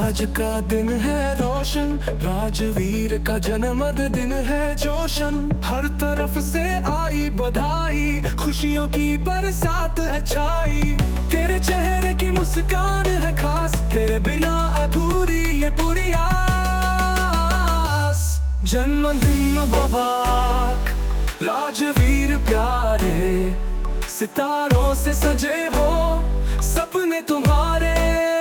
आज का दिन है रोशन, राजवीर का जन्म दिन है जोशन। हर तरफ से आई बधाई, खुशियों की बरसात है छाई। तेरे चेहरे की मुस्कान है खास, तेरे बिना अधूरी ये पूरी आस। जन्मदिन मुबारक राजवीर प्यारे, सितारों से सजे हो सपने तुम्हारे।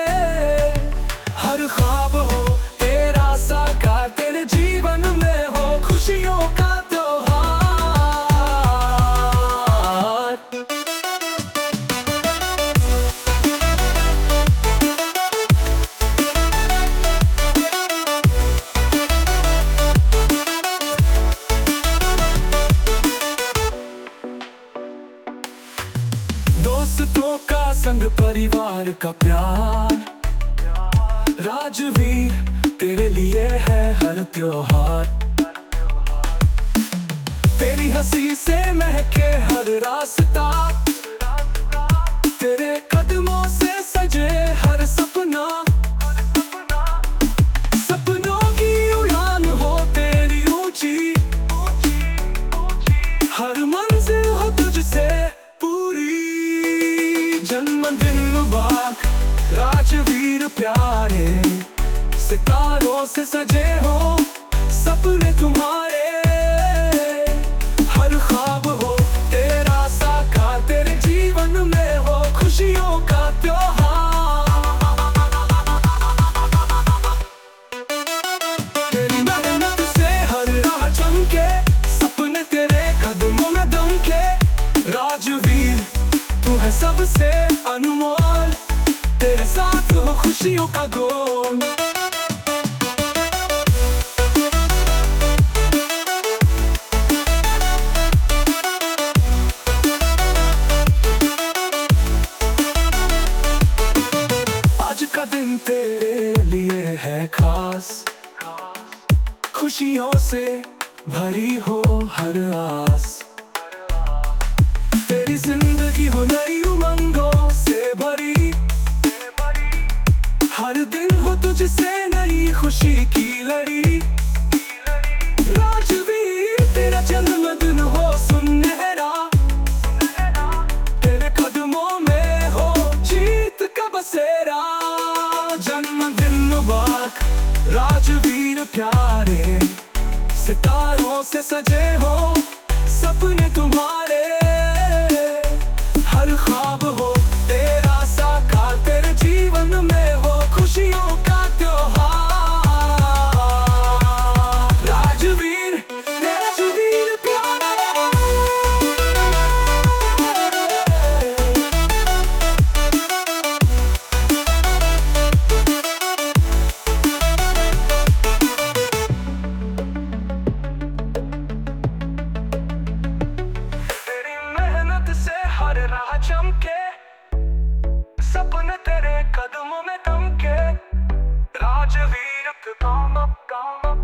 हर ख्वाब हो तेरा साकार, तेरे जीवन में हो खुशियों का त्योहार। दोस्तों का संग, परिवार का प्यार, राजवीर तेरे लिए है हर त्योहार। तेरी हंसी से महके हर रास्ता, तेरे कदमों से सजे हर सपना। सपनों की उड़ान हो तेरी ऊंची, हर मंजिल हो तुझसे पूरी। जन्मदिन मुबारक राजवीर प्यारे, सितारों से सजे हो सपने तुम्हारे। हर ख्वाब हो तेरा साकार, तेरे जीवन में हो खुशियों का त्योहार। तेरी मेहनत से हर राह चमके, सपने तेरे कदमों में दमके। राजवीर तू है सबसे अनमोल, तेरे साथ हो खुशियों का गोल। आज का दिन तेरे लिए है खास, खुशियों से भरी हो हर आस। तेरी जिंदगी हो नई उमंगों से भरी, हर दिन हो तुझसे नई खुशी की लड़ी। राजवीर तेरा जन्मदिन हो सुनहरा, तेरे कदमों में हो जीत का बसेरा। जन्मदिन मुबारक राजवीर प्यारे, सितारों से सजे हो सपने तुम्हारे। हर ख्वाब हो तेरा साकार, तेरे जीवन में हो खुशियों का त्योहार। राजवीर राजवीर प्यारे। तेरी मेहनत से हर राह चमके, सपने तेरे कदमों में दमके। राजवीर काम